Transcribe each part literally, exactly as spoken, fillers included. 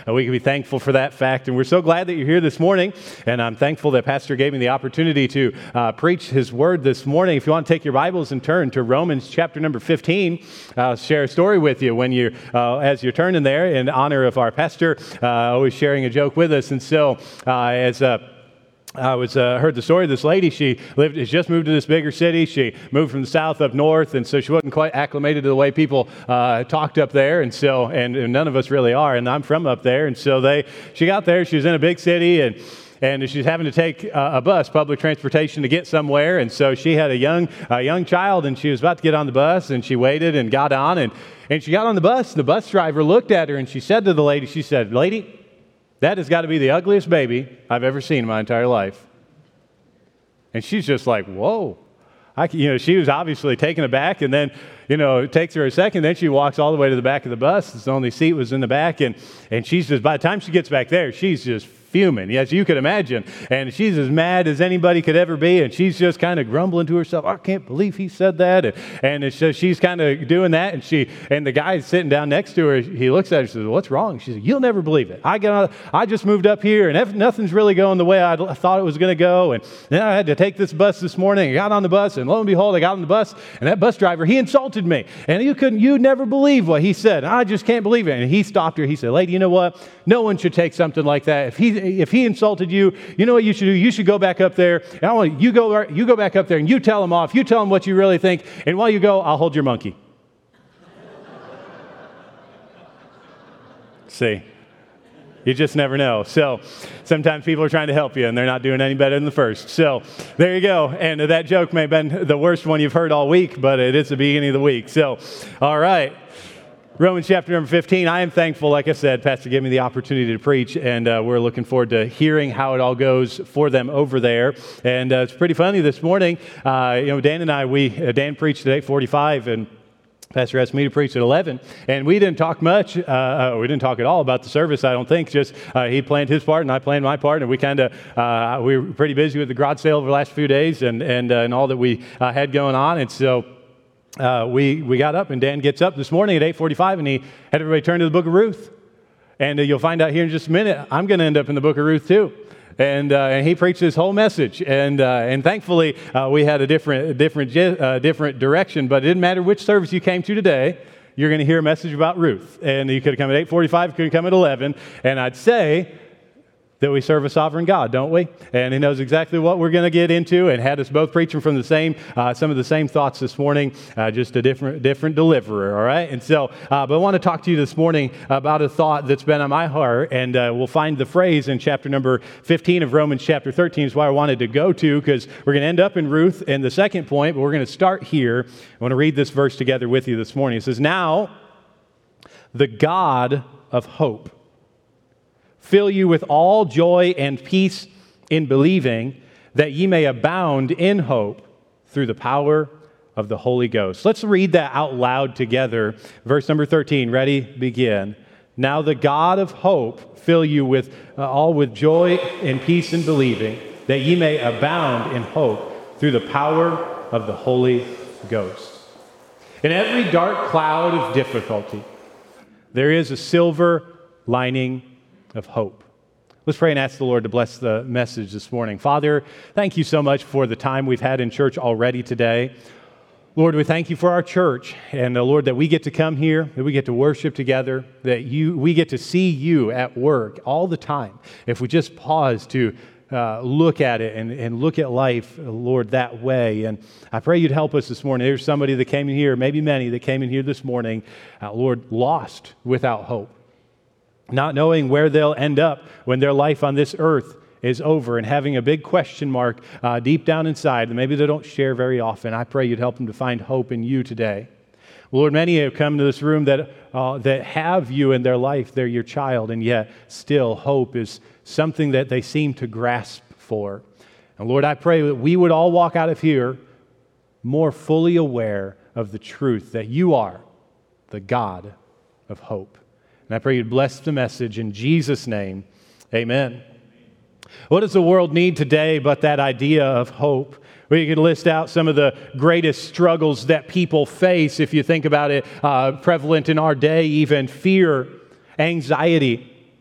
uh, we can be thankful for that fact. And we're so glad that you're here this morning. And I'm thankful that Pastor gave me the opportunity to uh, preach his word this morning. If you want to take your Bibles and turn to Romans chapter number fifteen, I'll share a story with you when you, uh, as you're turning there, in honor of our pastor, uh, always sharing a joke with us. And so, uh, as a I was uh, heard the story of this lady. She lived, has just moved to this bigger city. She moved from the south up north, and so she wasn't quite acclimated to the way people uh, talked up there. And so, and, and none of us really are. And I'm from up there, and so they. She got there. She was in a big city, and and she's having to take a, a bus, public transportation, to get somewhere. And so she had a young a young child, and she was about to get on the bus, and she waited and got on, and and she got on the bus. The bus driver looked at her, and she said to the lady, she said, "Lady, that has got to be the ugliest baby I've ever seen in my entire life." And she's just like, whoa. I, you know, she was obviously taken aback, and then, you know, it takes her a second. Then she walks all the way to the back of the bus. The only seat was in the back, and, and she's just, by the time she gets back there, she's just fuming, as you could imagine. And she's as mad as anybody could ever be, and she's just kind of grumbling to herself, "I can't believe he said that." And, and it's just, she's kind of doing that, and she and the guy sitting down next to her, he looks at her and says, "What's wrong?" She said, "You'll never believe it. I got, I just moved up here, and ev- nothing's really going the way I thought it was going to go, and then I had to take this bus this morning. I got on the bus, and lo and behold, I got on the bus, and that bus driver, he insulted me, and you couldn't, you'd never believe what he said. I just can't believe it." And he stopped her. He said, "Lady, you know what? No one should take something like that. If he if he insulted you, you know what you should do? You should go back up there. And I want you go you go back up there and you tell him off. You tell him what you really think. And while you go, I'll hold your monkey." See, you just never know. So sometimes people are trying to help you, and they're not doing any better than the first. So there you go. And that joke may have been the worst one you've heard all week, but it is the beginning of the week. So, all right. Romans chapter number fifteen. I am thankful, like I said, Pastor gave me the opportunity to preach, and uh, we're looking forward to hearing how it all goes for them over there. And uh, it's pretty funny this morning. Uh, you know, Dan and I, we uh, Dan preached at eight forty-five, and Pastor asked me to preach at eleven, and we didn't talk much. Uh, uh, we didn't talk at all about the service, I don't think. Just uh, he planned his part, and I planned my part, and we kind of uh, we were pretty busy with the garage sale over the last few days, and and uh, and all that we uh, had going on, and so. Uh, we, we got up, and Dan gets up this morning at eight forty-five, and he had everybody turn to the book of Ruth. And uh, you'll find out here in just a minute, I'm going to end up in the book of Ruth too. And, uh, and he preached his whole message. And, uh, and thankfully, uh, we had a different, different, uh, different direction, but it didn't matter which service you came to today, you're going to hear a message about Ruth. And you could have come at eight forty-five, you could have come at eleven, and I'd say that we serve a sovereign God, don't we? And he knows exactly what we're going to get into, and had us both preaching from the same, uh, some of the same thoughts this morning, uh, just a different different deliverer, all right? And so, uh, but I want to talk to you this morning about a thought that's been on my heart, and uh, we'll find the phrase in chapter number fifteen of Romans chapter thirteen is why I wanted to go to, because we're going to end up in Ruth in the second point, but we're going to start here. I want to read this verse together with you this morning. It says, "Now the God of hope fill you with all joy and peace in believing, that ye may abound in hope through the power of the Holy Ghost." Let's read that out loud together. Verse number thirteen. Ready? Begin. "Now the God of hope fill you with uh, all with joy and peace in believing, that ye may abound in hope through the power of the Holy Ghost." In every dark cloud of difficulty, there is a silver lining of hope. Let's pray and ask the Lord to bless the message this morning. Father, thank you so much for the time we've had in church already today. Lord, we thank you for our church, and uh, Lord, that we get to come here, that we get to worship together, that you we get to see you at work all the time. If we just pause to uh, look at it and, and look at life, Lord, that way. And I pray you'd help us this morning. There's somebody that came in here, maybe many that came in here this morning, uh, Lord, lost without hope, not knowing where they'll end up when their life on this earth is over, and having a big question mark uh, deep down inside that maybe they don't share very often. I pray you'd help them to find hope in you today. Lord, many have come to this room that uh, that have you in their life. They're your child, and yet still hope is something that they seem to grasp for. And Lord, I pray that we would all walk out of here more fully aware of the truth that you are the God of hope. And I pray you'd bless the message in Jesus' name. Amen. What does the world need today but that idea of hope? We could list out some of the greatest struggles that people face, if you think about it, uh, prevalent in our day, even fear, anxiety,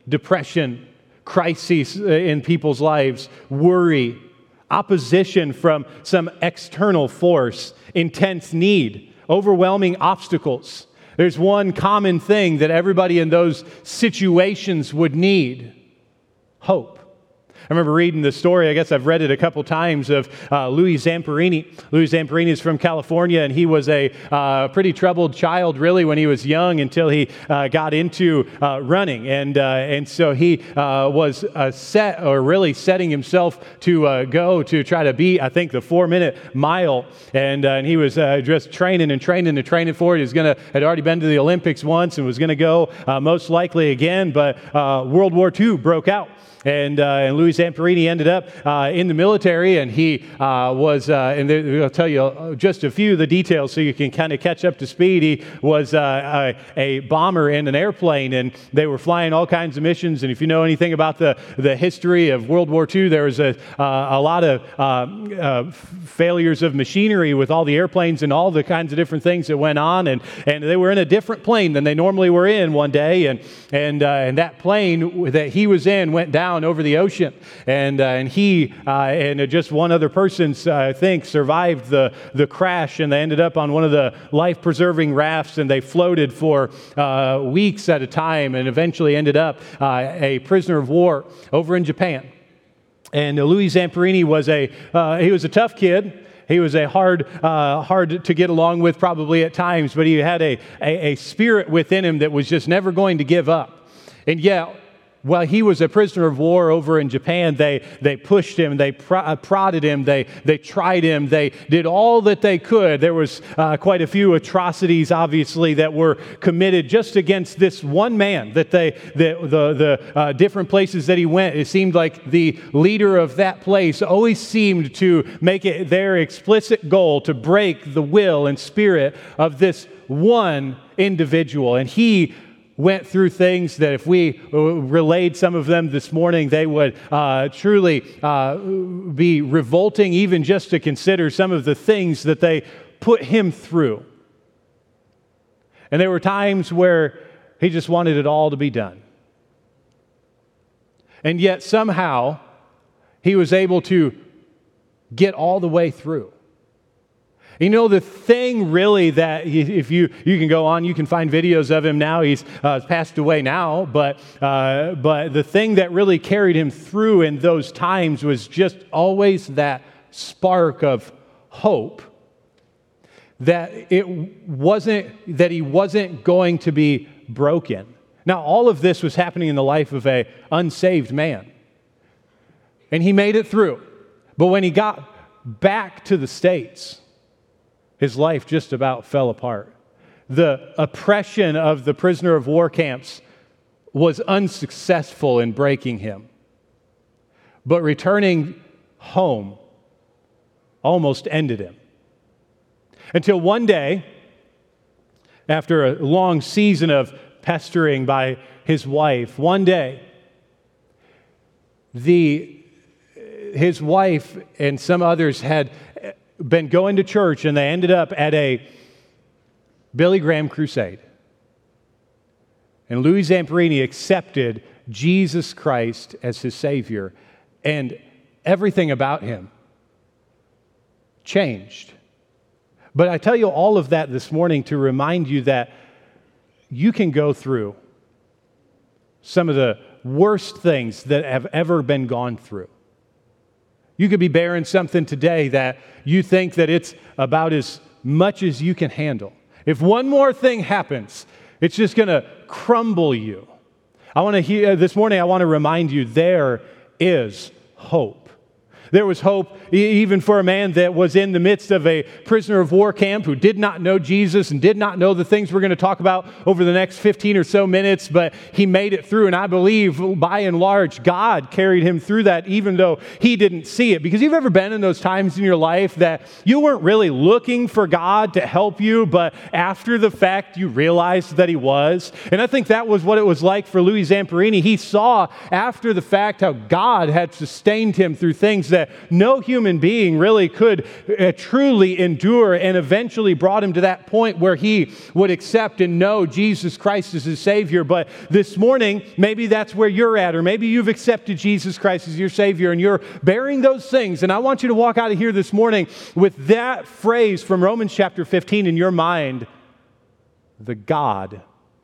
depression, crises in people's lives, worry, opposition from some external force, intense need, overwhelming obstacles. There's one common thing that everybody in those situations would need: hope. I remember reading the story, I guess I've read it a couple times, of uh, Louis Zamperini. Louis Zamperini is from California, and he was a uh, pretty troubled child, really, when he was young, until he uh, got into uh, running. And uh, and so he uh, was uh, set, or really setting himself to uh, go to try to beat, I think, the four-minute mile. And, uh, and he was uh, just training and training and training for it. He was gonna, had already been to the Olympics once and was going to go uh, most likely again, but uh, World War Two broke out. And, uh, and Louis Zamperini ended up uh, in the military, and he uh, was, uh, and I'll tell you just a few of the details so you can kind of catch up to speed. He was uh, a, a bomber in an airplane, and they were flying all kinds of missions. And if you know anything about the, the history of World War Two, there was a, uh, a lot of uh, uh, failures of machinery with all the airplanes and all the kinds of different things that went on. And, and they were in a different plane than they normally were in one day. And, and, uh, and that plane that he was in went down over the ocean, and uh, and he uh, and just one other person, uh, I think, survived the the crash, and they ended up on one of the life-preserving rafts, and they floated for uh, weeks at a time, and eventually ended up uh, a prisoner of war over in Japan. And uh, Louis Zamperini was a uh, he was a tough kid. He was a hard, uh, hard to get along with probably at times, but he had a, a a spirit within him that was just never going to give up. And yet, while he was a prisoner of war over in Japan, they they pushed him, they pro- prodded him, they they tried him, they did all that they could. There was uh, quite a few atrocities, obviously, that were committed just against this one man. That they the the, the uh, different places that he went, it seemed like the leader of that place always seemed to make it their explicit goal to break the will and spirit of this one individual, and he went through things that if we relayed some of them this morning, they would uh, truly uh, be revolting, even just to consider some of the things that they put him through. And there were times where he just wanted it all to be done. And yet somehow he was able to get all the way through. You know, the thing really that, if you you can go on, you can find videos of him now. He's uh, passed away now, but uh, but the thing that really carried him through in those times was just always that spark of hope that it wasn't that he wasn't going to be broken. Now, all of this was happening in the life of a unsaved man, and he made it through. But when he got back to the States, his life just about fell apart. The oppression of the prisoner of war camps was unsuccessful in breaking him. But returning home almost ended him. Until one day, after a long season of pestering by his wife, one day, the, his wife and some others had been going to church, and they ended up at a Billy Graham crusade. And Louis Zamperini accepted Jesus Christ as his Savior, and everything about him changed. But I tell you all of that this morning to remind you that you can go through some of the worst things that have ever been gone through. You could be bearing something today that you think that it's about as much as you can handle. If one more thing happens, it's just going to crumble you. I want to hear this morning, I want to remind you there is hope. There was hope even for a man that was in the midst of a prisoner of war camp who did not know Jesus and did not know the things we're going to talk about over the next fifteen or so minutes, but he made it through. And I believe, by and large, God carried him through that, even though he didn't see it. Because you've ever been in those times in your life that you weren't really looking for God to help you, but after the fact, you realized that he was. And I think that was what it was like for Louis Zamperini. He saw after the fact how God had sustained him through things that that no human being really could uh, truly endure, and eventually brought him to that point where he would accept and know Jesus Christ as his Savior. But this morning, maybe that's where you're at, or maybe you've accepted Jesus Christ as your Savior and you're bearing those things. And I want you to walk out of here this morning with that phrase from Romans chapter fifteen in your mind: the God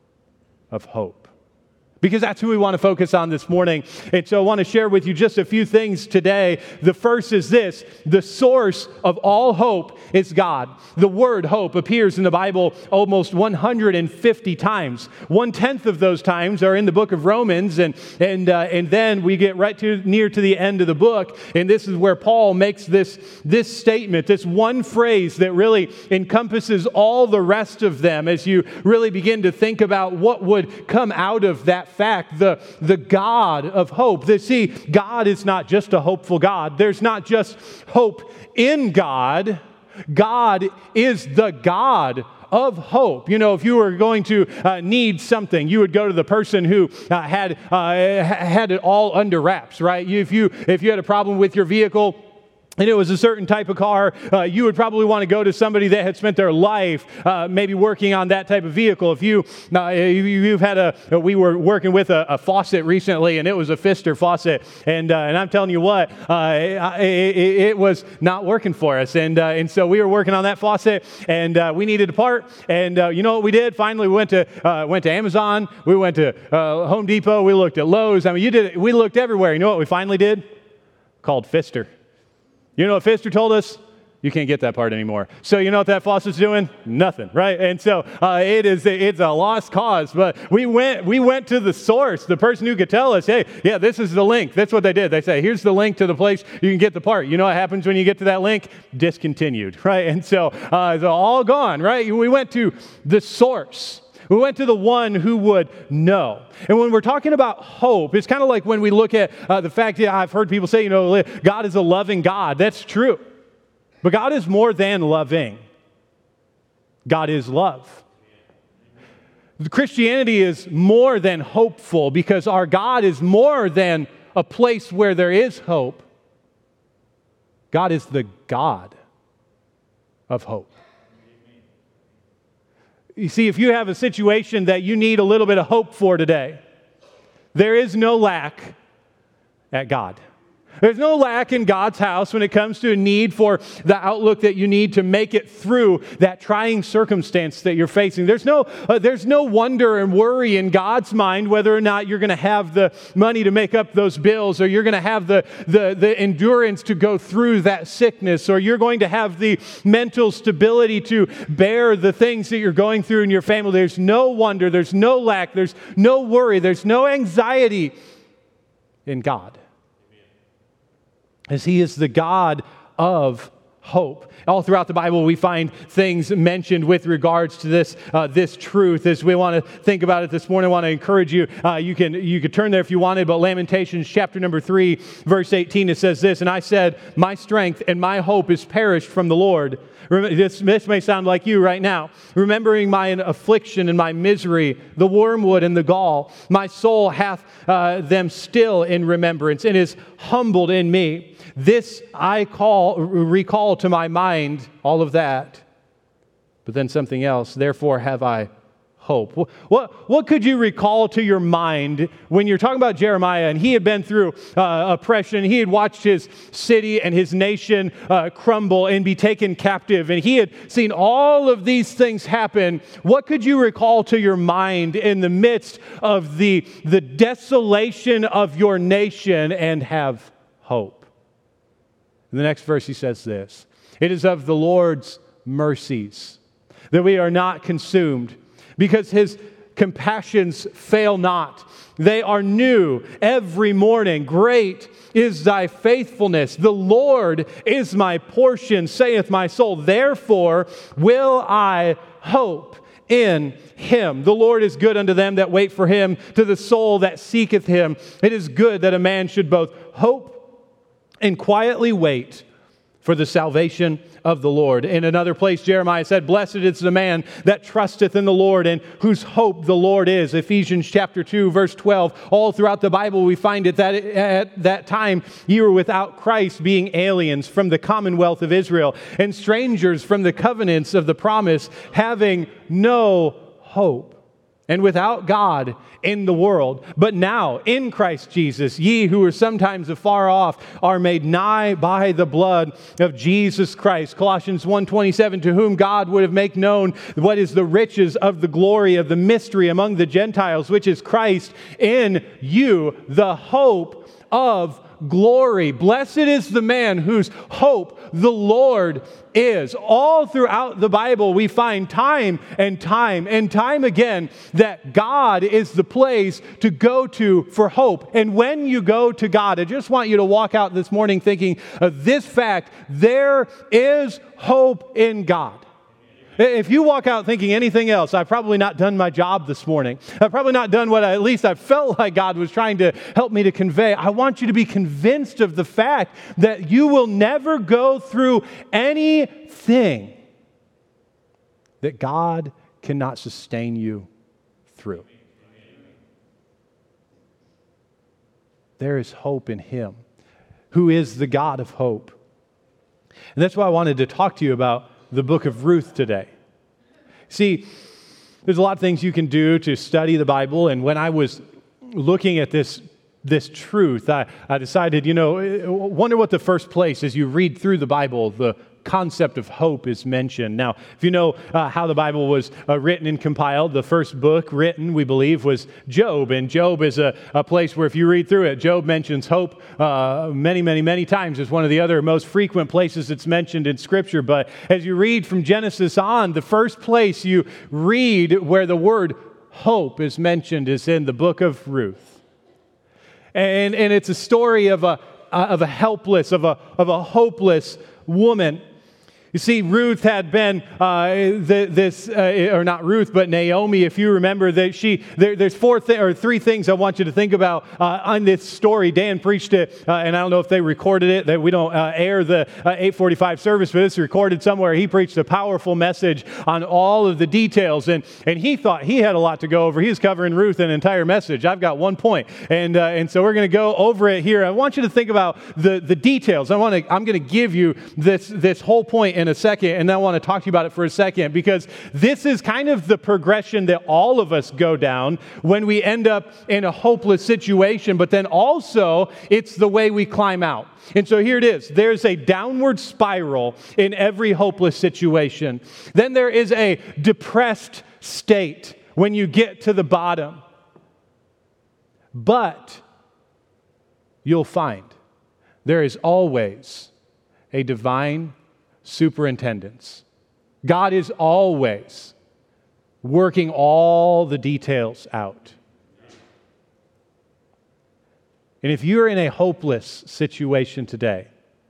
of hope. Because that's who we want to focus on this morning. And so I want to share with you just a few things today. The first is this: the source of all hope is God. The word hope appears in the Bible almost one hundred fifty times. One-tenth of those times are in the book of Romans, and and uh, and then we get right to near to the end of the book, and this is where Paul makes this, this statement, this one phrase that really encompasses all the rest of them as you really begin to think about what would come out of that fact, the, the God of hope. That, see, God is not just a hopeful God. There's not just hope in God. God is the God of hope. You know, if you were going to uh, need something, you would go to the person who uh, had uh, had it all under wraps, right? If you if you had a problem with your vehicle, and it was a certain type of car, uh, you would probably want to go to somebody that had spent their life uh, maybe working on that type of vehicle. If you, uh, you've had a, we were working with a, a faucet recently, and it was a Pfister faucet, and uh, and I'm telling you what, uh, it, it, it was not working for us, and uh, and so we were working on that faucet, and uh, we needed a part, and uh, you know what we did? Finally, we went to uh, went to Amazon, we went to uh, Home Depot, we looked at Lowe's. I mean, you did. We looked everywhere. You know what we finally did? Called Pfister. You know what Pfister told us? You can't get that part anymore. So you know what that faucet's doing? Nothing, right? And so uh, it is it's a lost cause. But we went we went to the source, the person who could tell us, hey, yeah, this is the link. That's what they did. They say, here's the link to the place you can get the part. You know what happens when you get to that link? Discontinued, right? And so uh, it's all gone, right? We went to the source. We went to the one who would know. And when we're talking about hope, it's kind of like when we look at uh, the fact that I've heard people say, you know, God is a loving God. That's true. But God is more than loving. God is love. Christianity is more than hopeful because our God is more than a place where there is hope. God is the God of hope. You see, if you have a situation that you need a little bit of hope for today, there is no lack at God. There's no lack in God's house when it comes to a need for the outlook that you need to make it through that trying circumstance that you're facing. There's no, uh, there's no wonder and worry in God's mind whether or not you're going to have the money to make up those bills, or you're going to have the, the, the endurance to go through that sickness, or you're going to have the mental stability to bear the things that you're going through in your family. There's no wonder, there's no lack, there's no worry, there's no anxiety in God, as He is the God of hope. All throughout the Bible, we find things mentioned with regards to this uh, this truth. As we want to think about it this morning, I want to encourage you. Uh, you can you could turn there if you wanted, but Lamentations chapter number three, verse eighteen, it says this: "And I said, my strength and my hope is perished from the Lord." This, this may sound like you right now. "Remembering my affliction and my misery, the wormwood and the gall, my soul hath uh, them still in remembrance, and is humbled in me. This I call, recall to my mind," all of that. But then something else: "Therefore have I hope." What, what could you recall to your mind when you're talking about Jeremiah, and he had been through uh, oppression, he had watched his city and his nation uh, crumble and be taken captive, and he had seen all of these things happen? What could you recall to your mind in the midst of the, the desolation of your nation and have hope? In the next verse he says this: "It is of the Lord's mercies that we are not consumed, because His compassions fail not. They are new every morning. Great is thy faithfulness. The Lord is my portion, saith my soul. Therefore will I hope in Him. The Lord is good unto them that wait for Him, to the soul that seeketh Him. It is good that a man should both hope and quietly wait for the salvation of the Lord. In another place, Jeremiah said, "Blessed is the man that trusteth in the Lord and whose hope the Lord is." Ephesians chapter two, verse twelve. All throughout the Bible, we find it that at that time ye were without Christ, being aliens from the commonwealth of Israel and strangers from the covenants of the promise, having no hope, and without God in the world. But now, in Christ Jesus, ye who were sometimes afar off are made nigh by the blood of Jesus Christ. Colossians one twenty-seven, to whom God would have made known what is the riches of the glory of the mystery among the Gentiles, which is Christ in you, the hope of glory. Blessed is the man whose hope the Lord is. All throughout the Bible, we find time and time and time again that God is the place to go to for hope. And when you go to God, I just want you to walk out this morning thinking of this fact: there is hope in God. If you walk out thinking anything else, I've probably not done my job this morning. I've probably not done what I, at least I felt like God was trying to help me to convey. I want you to be convinced of the fact that you will never go through anything that God cannot sustain you through. There is hope in Him, who is the God of hope. And that's why I wanted to talk to you about the book of Ruth today. See, there's a lot of things you can do to study the Bible, and when I was looking at this this truth, I, I decided, you know, wonder what the first place as you read through the Bible, the concept of hope is mentioned. Now, if you know uh, how the Bible was uh, written and compiled, the first book written, we believe, was Job. And Job is a, a place where if you read through it, Job mentions hope uh, many, many, many times. It's one of the other most frequent places it's mentioned in Scripture. But as you read from Genesis on, the first place you read where the word hope is mentioned is in the book of Ruth. And, and it's a story of a, of a helpless, of a, of a hopeless woman. You see, Ruth had been uh, the, this, uh, or not Ruth, but Naomi. If you remember that she, there, there's four th- or three things I want you to think about uh, on this story. Dan preached it, uh, and I don't know if they recorded it. That we don't uh, air the uh, eight forty-five service, but it's recorded somewhere. He preached a powerful message on all of the details, and and he thought he had a lot to go over. He was covering Ruth an entire message. I've got one point, and uh, and so we're going to go over it here. I want you to think about the the details. I want to. I'm going to give you this this whole point in a second, and I want to talk to you about it for a second, because this is kind of the progression that all of us go down when we end up in a hopeless situation, but then also it's the way we climb out. And so here it is. There's a downward spiral in every hopeless situation. Then there is a depressed state when you get to the bottom. But you'll find there is always a divine superintendence. God is always working all the details out. And if you're in a hopeless situation today,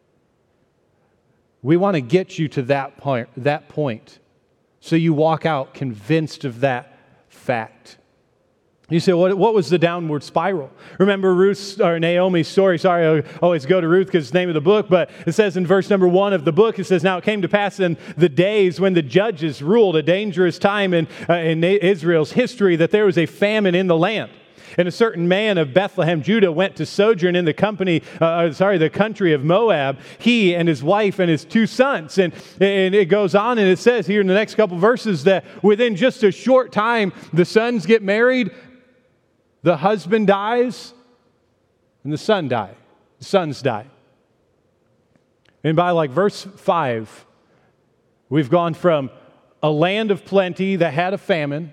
we want to get you to that point, that point, so you walk out convinced of that fact. You say, what, what was the downward spiral? Remember Ruth's, or Naomi's story. Sorry, I always go to Ruth because it's the name of the book, but it says in verse number one of the book, it says, "Now it came to pass in the days when the judges ruled, a dangerous time in, uh, in Israel's history, that there was a famine in the land. And a certain man of Bethlehem, Judah, went to sojourn in the company, uh, sorry, the country of Moab, he and his wife and his two sons." And, and it goes on, and it says here in the next couple verses that within just a short time, the sons get married, the husband dies, and the son dies. The sons die. And by like verse five, we've gone from a land of plenty that had a famine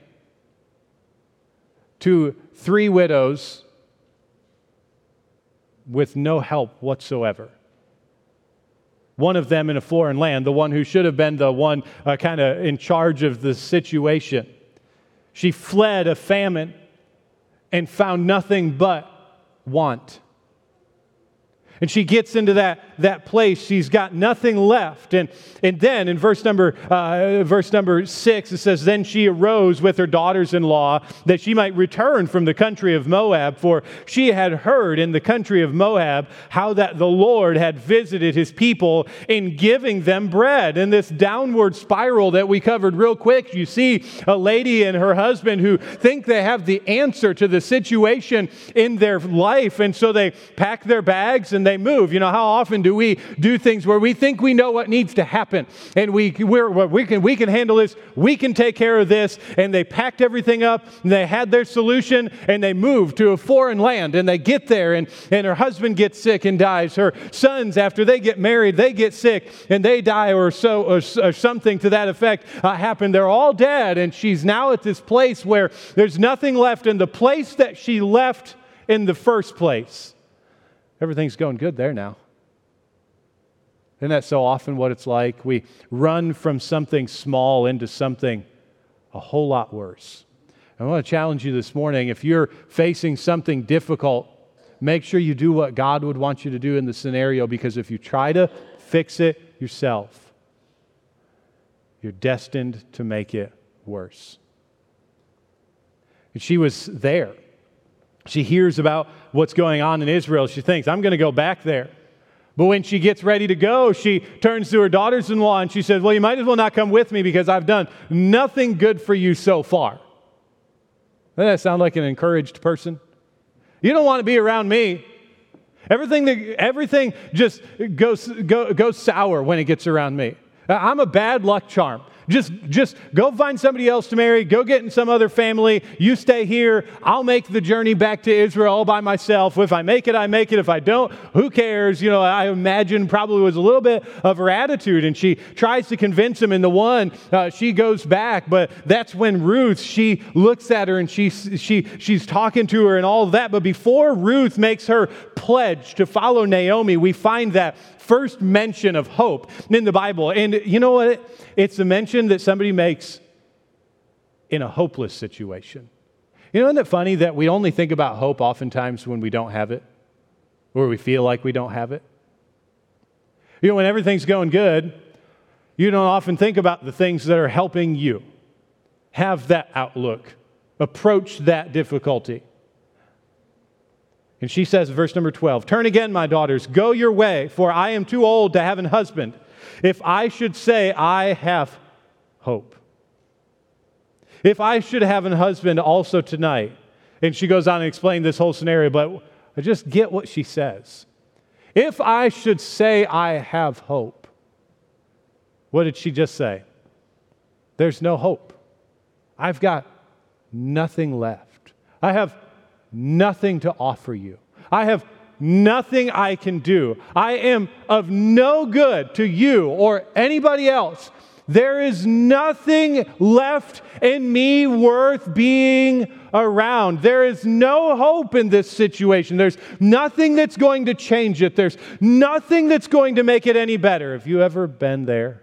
to three widows with no help whatsoever. One of them in a foreign land, the one who should have been the one uh, kind of in charge of the situation. She fled a famine and found nothing but want. And she gets into that, that place. She's got nothing left. And, and then in verse number, uh, verse number six, it says, "Then she arose with her daughters-in-law that she might return from the country of Moab, for she had heard in the country of Moab how that the Lord had visited his people in giving them bread." And this downward spiral that we covered real quick, you see a lady and her husband who think they have the answer to the situation in their life. And so they pack their bags and they move. You know, how often do we do things where we think we know what needs to happen, and we we're, we can we can handle this, we can take care of this, and they packed everything up, and they had their solution, and they moved to a foreign land, and they get there, and, and her husband gets sick and dies. Her sons, after they get married, they get sick, and they die, or so, or, or something to that effect uh, happened. They're all dead, and she's now at this place where there's nothing left, and the place that she left in the first place, everything's going good there now. Isn't that so often what it's like? We run from something small into something a whole lot worse. I want to challenge you this morning, if you're facing something difficult, make sure you do what God would want you to do in the scenario, because if you try to fix it yourself, you're destined to make it worse. And she was there. She hears about what's going on in Israel. She thinks, I'm going to go back there. But when she gets ready to go, she turns to her daughters-in-law and she says, well, you might as well not come with me because I've done nothing good for you so far. Doesn't that sound like an encouraged person? You don't want to be around me. Everything that, everything just goes, go, goes sour when it gets around me. I'm a bad luck charm. Just, just go find somebody else to marry. Go get in some other family. You stay here. I'll make the journey back to Israel all by myself. If I make it, I make it. If I don't, who cares? You know, I imagine probably was a little bit of her attitude. And she tries to convince him. And the one, uh, she goes back. But that's when Ruth, she looks at her and she, she, she's talking to her and all of that. But before Ruth makes her pledge to follow Naomi, we find that first mention of hope in the Bible. And you know what? It's a mention that somebody makes in a hopeless situation. You know, isn't it funny that we only think about hope oftentimes when we don't have it, or we feel like we don't have it? You know, when everything's going good, you don't often think about the things that are helping you have that outlook, approach that difficulty. And she says, verse number twelve, "Turn again, my daughters, go your way, for I am too old to have an husband. If I should say I have hope. If I should have a husband also tonight." And she goes on and explains this whole scenario, but I just get what she says. If I should say I have hope, what did she just say? There's no hope. I've got nothing left. I have nothing to offer you. I have nothing I can do. I am of no good to you or anybody else. There is nothing left in me worth being around. There is no hope in this situation. There's nothing that's going to change it. There's nothing that's going to make it any better. Have you ever been there?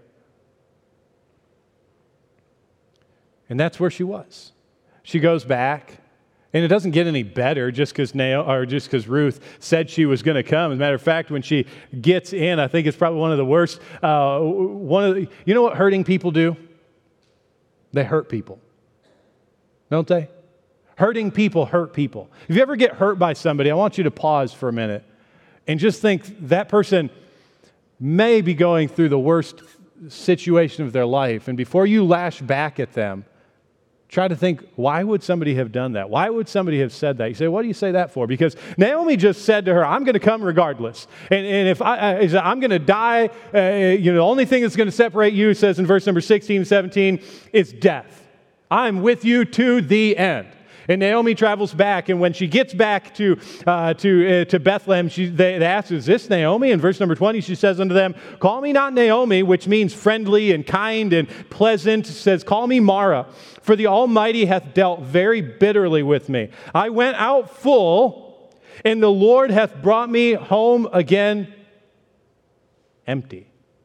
And that's where she was. She goes back. And it doesn't get any better just because Naomi, or just because Ruth said she was going to come. As a matter of fact, when she gets in, I think it's probably one of the worst. Uh, one of the, you know what hurting people do? They hurt people, don't they? Hurting people hurt people. If you ever get hurt by somebody, I want you to pause for a minute and just think that person may be going through the worst situation of their life. And before you lash back at them, try to think, why would somebody have done that? Why would somebody have said that? You say, what do you say that for? Because Naomi just said to her, I'm going to come regardless. And, and if I, I'm going to die, uh, you know, the only thing that's going to separate you, says in verse number sixteen and seventeen, is death. I'm with you to the end. And Naomi travels back, and when she gets back to uh, to uh, to Bethlehem, she, they, they ask, is this Naomi? In verse number twenty, she says unto them, call me not Naomi, which means friendly and kind and pleasant. She says, call me Mara, for the Almighty hath dealt very bitterly with me. I went out full, and the Lord hath brought me home again empty.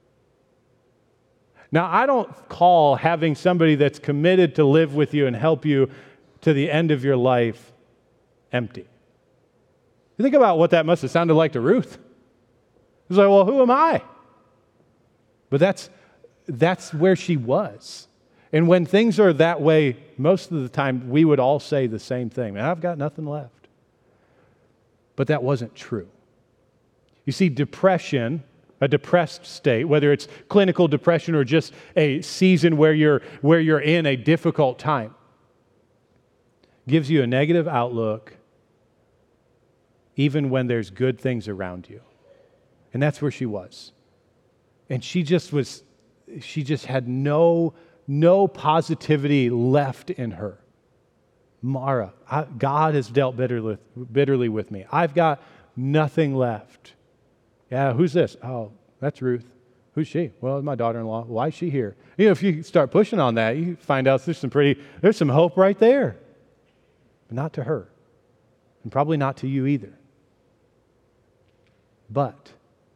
Now, I don't call having somebody that's committed to live with you and help you to the end of your life empty. You think about what that must have sounded like to Ruth. It's like, well, who am I? But that's that's where she was. And when things are that way, most of the time we would all say the same thing. Man, I've got nothing left. But that wasn't true. You see, depression, a depressed state, whether it's clinical depression or just a season where you're where you're in a difficult time, gives you a negative outlook even when there's good things around you. And that's where she was. And she just was, she just had no, no positivity left in her. Mara, I, God has dealt bitterly, bitterly with me. I've got nothing left. Yeah, who's this? Oh, that's Ruth. Who's she? Well, my daughter-in-law. Why is she here? You know, if you start pushing on that, you find out there's some pretty, there's some hope right there. But not to her. And probably not to you either. But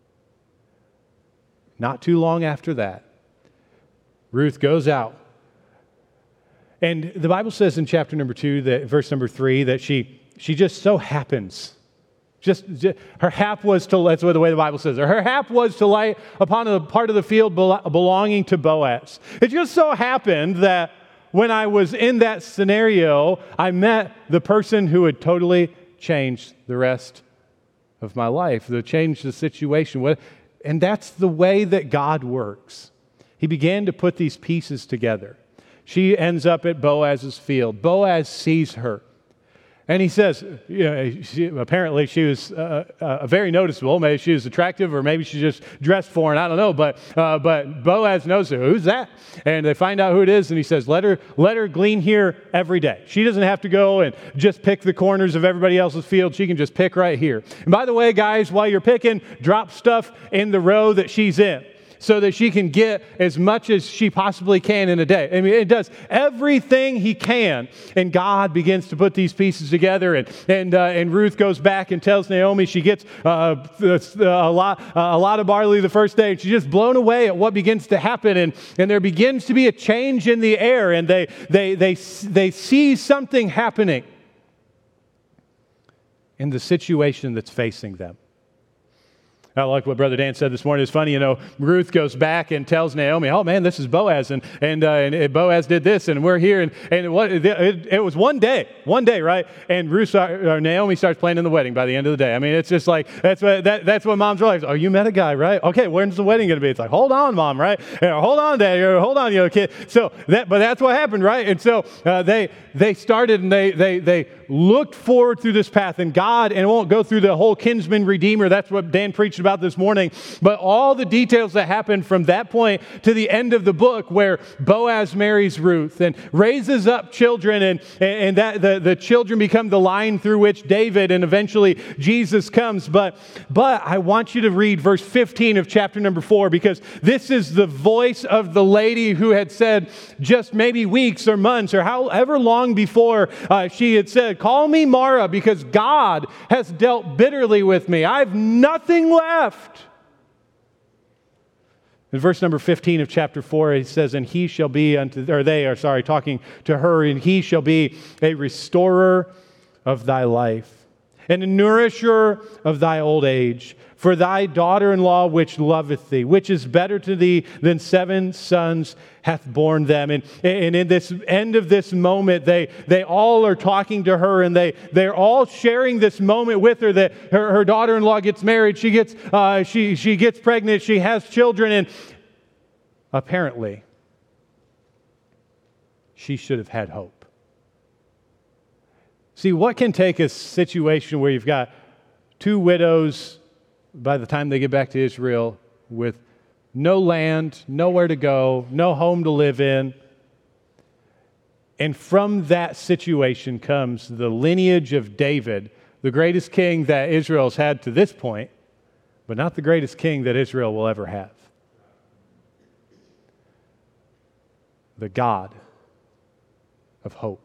not too long after that, Ruth goes out. And the Bible says in chapter number two, that verse number three, that she she just so happens. Just, just her hap was to, that's what the way the Bible says it. Her hap was to lie upon a part of the field belonging to Boaz. It just so happened that when I was in that scenario, I met the person who had totally changed the rest of my life, to change the situation. And that's the way that God works. He began to put these pieces together. She ends up at Boaz's field. Boaz sees her. And he says, you know, she, apparently she was uh, uh, very noticeable. Maybe she was attractive, or maybe she just dressed foreign. I don't know. But uh, but Boaz knows her. Who's that? And they find out who it is. And he says, let her let her glean here every day. She doesn't have to go and just pick the corners of everybody else's field. She can just pick right here. And by the way, guys, while you're picking, drop stuff in the row that she's in, so that she can get as much as she possibly can in a day. I mean, it does everything he can. And God begins to put these pieces together. And and uh, and Ruth goes back and tells Naomi she gets uh, a lot a lot of barley the first day. And she's just blown away at what begins to happen. And, and there begins to be a change in the air. And they they they they see something happening in the situation that's facing them. I like what Brother Dan said this morning. It's funny, you know, Ruth goes back and tells Naomi, oh man, this is Boaz, and and, uh, and Boaz did this, and we're here, and, and it, it, it was one day, one day, right? And Ruth, or Naomi starts planning the wedding by the end of the day. I mean, it's just like, that's what that, that's what moms are like. Oh, you met a guy, right? Okay, when's the wedding going to be? It's like, hold on, mom, right? You know, hold on, dad, or hold on, you know, kid. So that, but that's what happened, right? And so uh, they they started, and they they they looked forward through this path, and God, and it won't go through the whole kinsman redeemer. That's what Dan preached about this morning, but all the details that happen from that point to the end of the book, where Boaz marries Ruth and raises up children, and, and that the, the children become the line through which David and eventually Jesus comes. But, but I want you to read verse fifteen of chapter number four, because this is the voice of the lady who had said just maybe weeks or months or however long before uh, she had said, call me Mara, because God has dealt bitterly with me. I have nothing left. In verse number fifteen of chapter four, it says, and he shall be unto, or they are, sorry, talking to her, and he shall be a restorer of thy life, and a nourisher of thy old age. For thy daughter-in-law which loveth thee, which is better to thee than seven sons, hath borne them. And, and in this end of this moment, they, they all are talking to her, and they, they're all sharing this moment with her, that her, her daughter-in-law gets married, she gets, uh, she, she gets pregnant, she has children, and apparently she should have had hope. See, what can take a situation where you've got two widows by the time they get back to Israel with no land, nowhere to go, no home to live in. And from that situation comes the lineage of David, the greatest king that Israel's had to this point, but not the greatest king that Israel will ever have. The God of hope.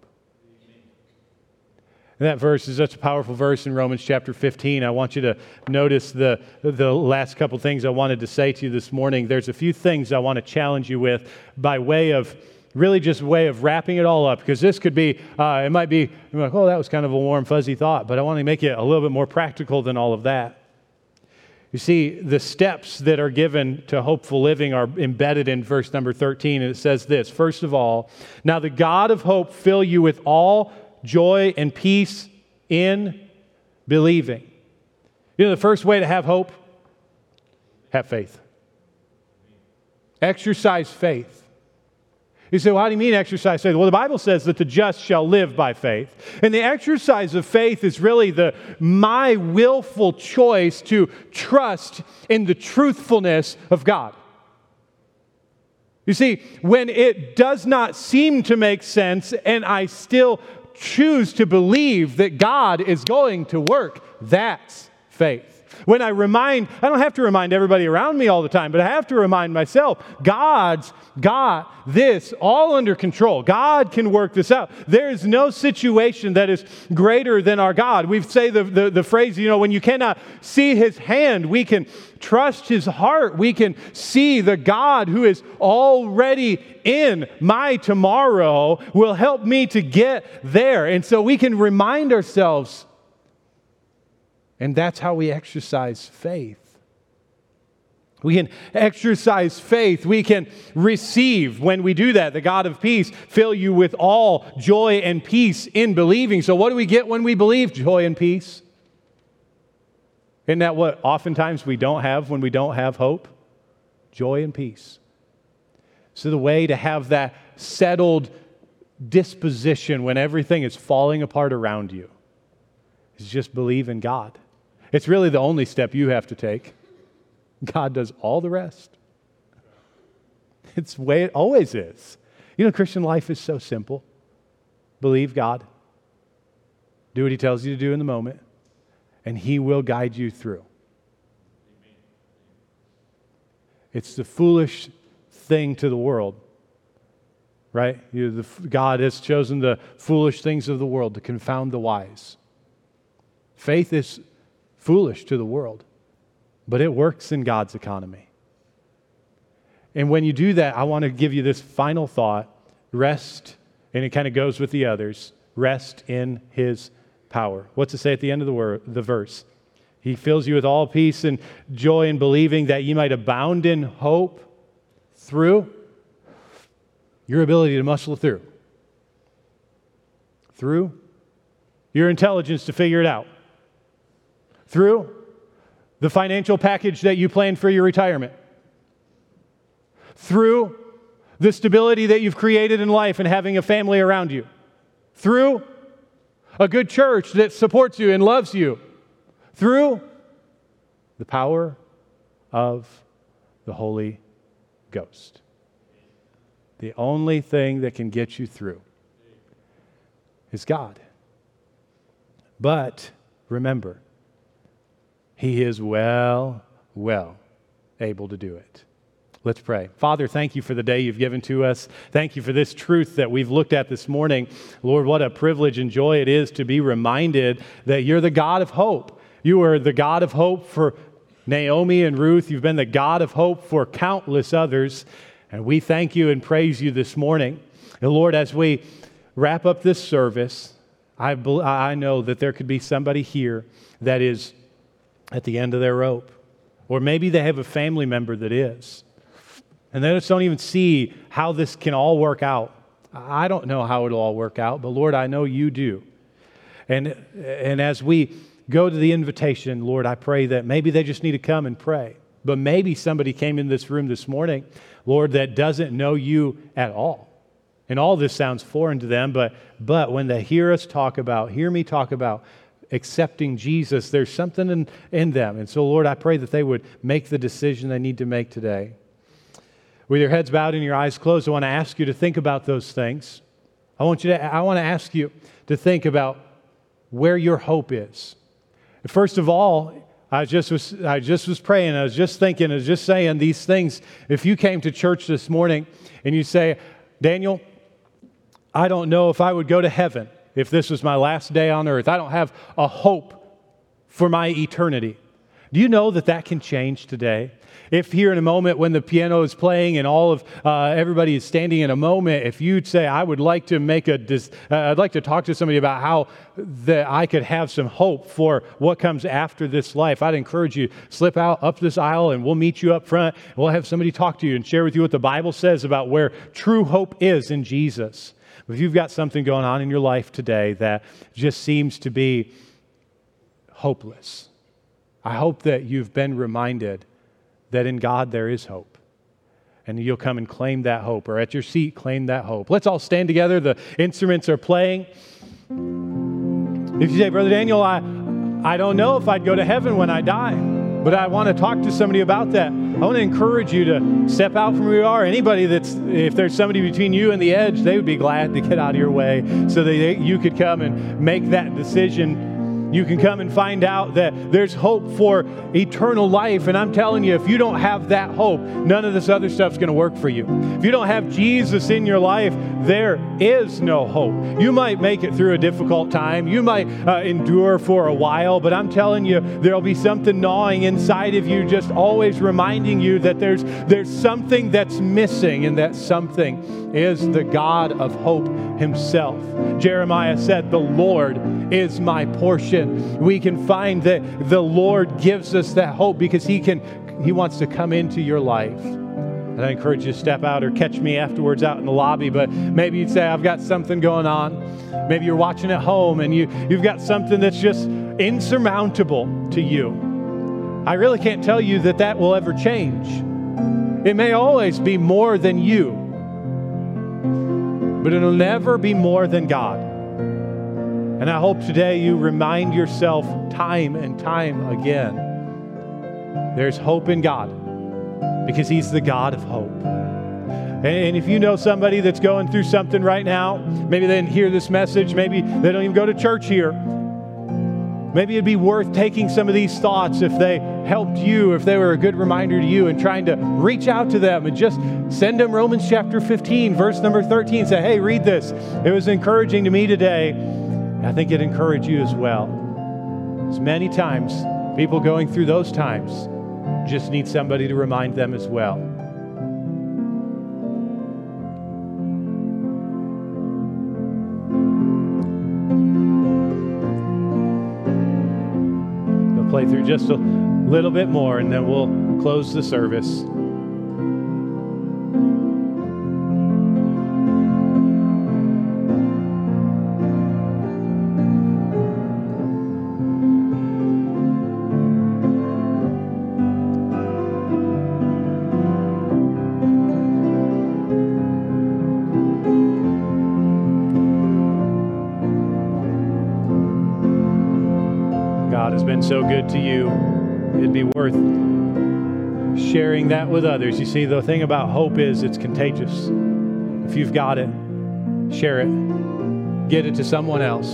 And that verse is such a powerful verse in Romans chapter fifteen. I want you to notice the, the last couple things I wanted to say to you this morning. There's a few things I want to challenge you with by way of, really just way of wrapping it all up, because this could be, uh, it might be, you're like, oh, that was kind of a warm, fuzzy thought, but I want to make it a little bit more practical than all of that. You see, the steps that are given to hopeful living are embedded in verse number thirteen, and it says this, first of all, now the God of hope fill you with all joy and peace in believing. You know, the first way to have hope, have faith. Exercise faith. You say, well, how do you mean exercise faith? Well, the Bible says that the just shall live by faith. And the exercise of faith is really the my willful choice to trust in the truthfulness of God. You see, when it does not seem to make sense and I still choose to believe that God is going to work, that's faith. When I remind, I don't have to remind everybody around me all the time, but I have to remind myself, God's got this all under control. God can work this out. There is no situation that is greater than our God. We say the, the, the phrase, you know, when you cannot see His hand, we can trust His heart. We can see the God who is already in my tomorrow will help me to get there. And so we can remind ourselves. And that's how we exercise faith. We can exercise faith. We can receive when we do that. The God of peace fill you with all joy and peace in believing. So what do we get when we believe? Joy and peace. Isn't that what oftentimes we don't have when we don't have hope? Joy and peace. So the way to have that settled disposition when everything is falling apart around you is just believe in God. It's really the only step you have to take. God does all the rest. It's the way it always is. You know, Christian life is so simple. Believe God. Do what He tells you to do in the moment, and He will guide you through. It's the foolish thing to the world, right? You, the, God has chosen the foolish things of the world to confound the wise. Faith is foolish to the world, but it works in God's economy. And when you do that, I want to give you this final thought. Rest, and it kind of goes with the others. Rest in His power. What's it say at the end of the, word, the verse? He fills you with all peace and joy in believing that you might abound in hope through your ability to muscle through. Through your intelligence to figure it out. Through the financial package that you plan for your retirement. Through the stability that you've created in life and having a family around you. Through a good church that supports you and loves you. Through the power of the Holy Ghost. The only thing that can get you through is God. But remember, He is well, well able to do it. Let's pray. Father, thank you for the day you've given to us. Thank you for this truth that we've looked at this morning. Lord, what a privilege and joy it is to be reminded that you're the God of hope. You are the God of hope for Naomi and Ruth. You've been the God of hope for countless others. And we thank you and praise you this morning. And Lord, as we wrap up this service, I, I know that there could be somebody here that is at the end of their rope. Or maybe they have a family member that is. And they just don't even see how this can all work out. I don't know how it'll all work out, but Lord, I know you do. And, and as we go to the invitation, Lord, I pray that maybe they just need to come and pray. But maybe somebody came in this room this morning, Lord, that doesn't know you at all. And all this sounds foreign to them, but, but when they hear us talk about, hear me talk about accepting Jesus, there's something in, in them. And so, Lord, I pray that they would make the decision they need to make today. With your heads bowed and your eyes closed, I want to ask you to think about those things. I want you to, I want to ask you to think about where your hope is. First of all, I just was I just was praying, I was just thinking, I was just saying these things. If you came to church this morning and you say, Daniel, I don't know if I would go to heaven if this was my last day on earth. I don't have a hope for my eternity. Do you know that that can change today? If here in a moment when the piano is playing and all of uh, everybody is standing in a moment, if you'd say, I would like to make a, dis- uh, I'd like to talk to somebody about how that I could have some hope for what comes after this life, I'd encourage you, slip out up this aisle and we'll meet you up front. And we'll have somebody talk to you and share with you what the Bible says about where true hope is in Jesus. If you've got something going on in your life today that just seems to be hopeless, I hope that you've been reminded that in God there is hope. And you'll come and claim that hope, or at your seat, claim that hope. Let's all stand together. The instruments are playing. If you say, Brother Daniel, I, I don't know if I'd go to heaven when I die, but I want to talk to somebody about that. I want to encourage you to step out from where you are. Anybody that's, if there's somebody between you and the edge, they would be glad to get out of your way so that they, you could come and make that decision. You can come and find out that there's hope for eternal life. And I'm telling you, if you don't have that hope, none of this other stuff's going to work for you. If you don't have Jesus in your life, there is no hope. You might make it through a difficult time. You might uh, endure for a while, but I'm telling you, there'll be something gnawing inside of you, just always reminding you that there's, there's something that's missing, and that something is the God of hope himself. Jeremiah said, the Lord is my portion. We can find that the Lord gives us that hope because He can. He wants to come into your life. And I encourage you to step out or catch me afterwards out in the lobby. But maybe you'd say, I've got something going on. Maybe you're watching at home and you, you've got something that's just insurmountable to you. I really can't tell you that that will ever change. It may always be more than you, but it'll never be more than God. And I hope today you remind yourself time and time again, there's hope in God because He's the God of hope. And if you know somebody that's going through something right now, maybe they didn't hear this message, maybe they don't even go to church here, maybe it'd be worth taking some of these thoughts if they helped you, if they were a good reminder to you, and trying to reach out to them and just send them Romans chapter fifteen, verse number thirteen. Say, hey, read this. It was encouraging to me today. I think it'd encourage you as well. As many times, people going through those times just need somebody to remind them as well. We'll play through just a little bit more and then we'll close the service. So good to you, it'd be worth sharing that with others. You see, the thing about hope is it's contagious. If you've got it, share it. Get it to someone else.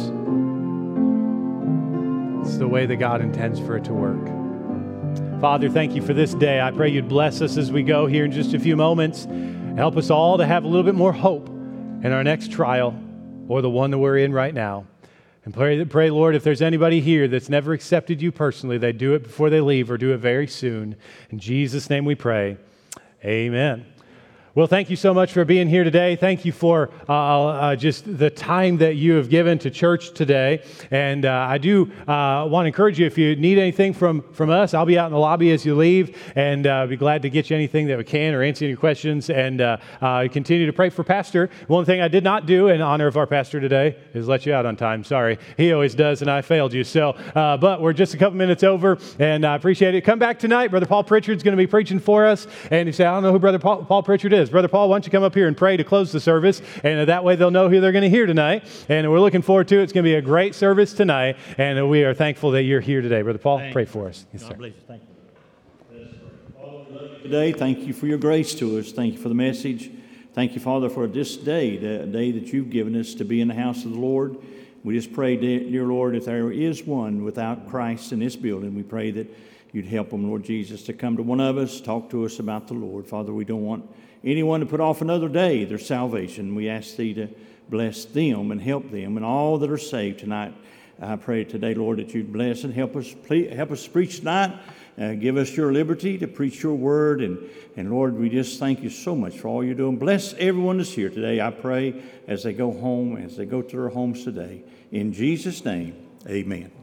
It's the way that God intends for it to work. Father, thank you for this day. I pray you'd bless us as we go here in just a few moments. Help us all to have a little bit more hope in our next trial or the one that we're in right now. And pray, pray, Lord, if there's anybody here that's never accepted you personally, they do it before they leave or do it very soon. In Jesus' name we pray. Amen. Well, thank you so much for being here today. Thank you for uh, uh, just the time that you have given to church today. And uh, I do uh, want to encourage you, if you need anything from, from us, I'll be out in the lobby as you leave, and uh, be glad to get you anything that we can or answer any questions. And uh, uh, continue to pray for Pastor. One thing I did not do in honor of our pastor today is let you out on time. Sorry. He always does, and I failed you. So, uh, but we're just a couple minutes over, and I appreciate it. Come back tonight. Brother Paul Pritchard's going to be preaching for us. And you say, I don't know who Brother Paul, Paul Pritchard is. Brother Paul, why don't you come up here and pray to close the service, and that way they'll know who they're going to hear tonight. And we're looking forward to it. It's going to be a great service tonight, and we are thankful that you're here today. Brother Paul, Thank pray you. for us. Yes, God sir. bless you. Thank you. Today, thank you for your grace to us. Thank you for the message. Thank you, Father, for this day, the day that you've given us to be in the house of the Lord. We just pray, dear Lord, if there is one without Christ in this building, we pray that you'd help them, Lord Jesus, to come to one of us, talk to us about the Lord. Father, we don't want anyone to put off another day their salvation. We ask thee to bless them and help them and all that are saved tonight. I pray today, Lord, that you'd bless and help us, please, help us preach tonight. Uh, give us your liberty to preach your word. And, and Lord, we just thank you so much for all you're doing. Bless everyone that's here today, I pray, as they go home, as they go to their homes today. In Jesus' name, amen.